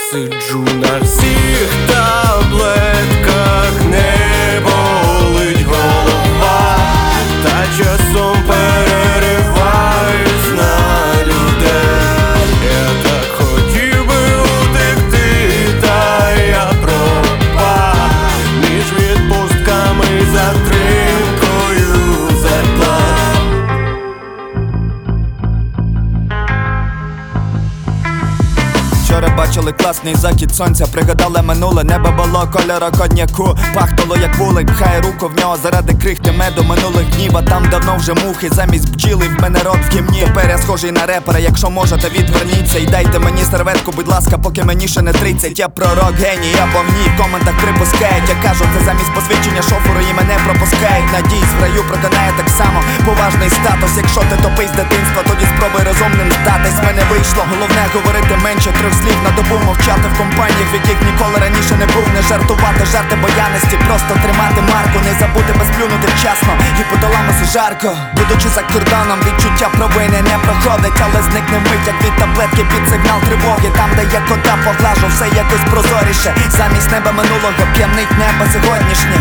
Сиджу на всіх таблетках, не болить голова, та часом перериваюсь на людей. Я так хотів би утекти, та я пропав між відпустками і затримкою зарплат. Вчора бачили класний захід сонця, пригадали минуле, небо було кольору коньяку, пахнуло як вулик, пхай руку в нього заради крихти меду минулих днів. А там давно вже мухи, замість бджіли в мене рот в гімні. Тепер я схожий на репера, якщо можете відверніться і дайте мені серветку, будь ласка, поки мені ще не 30. Я пророк, геній, або в ній в коментах припускають. Я кажу, це замість посвідчення шоферу і мене пропускають. Надіюсь, в раю проканає так само поважний статус. Якщо ти топий з дитинства, тоді спробуй розумним здатись. Мене вийшло, головне говорити менше 3 слів на добу, мовчати в компаніях, в яких ніколи раніше не був. Не жартувати, жарти бояності, просто тримати марку, не забути безплюнути вчасно і подоламося жарко. Будучи за кордоном, відчуття провини не проходить, але зникне мить, як від таблетки під сигнал тривоги. Там, де я кота поглажу, все якось прозоріше. Замість неба минулого п'янить небо сьогоднішнє.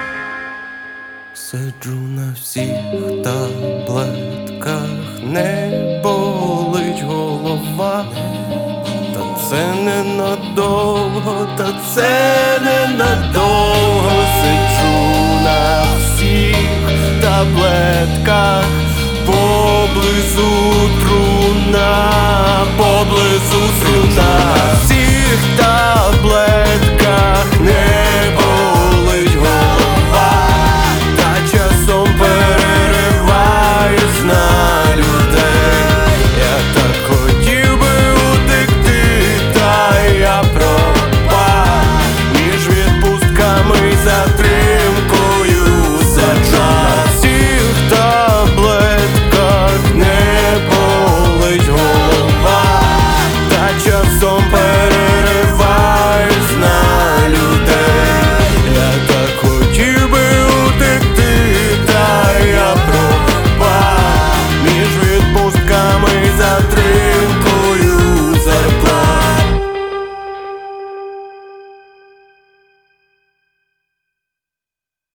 Сиджу на всіх таблетках, не болить голова, та це ненадовго, та це ненадовго. Сиджу на всіх таблетках, поблизу труна, поблизу труна.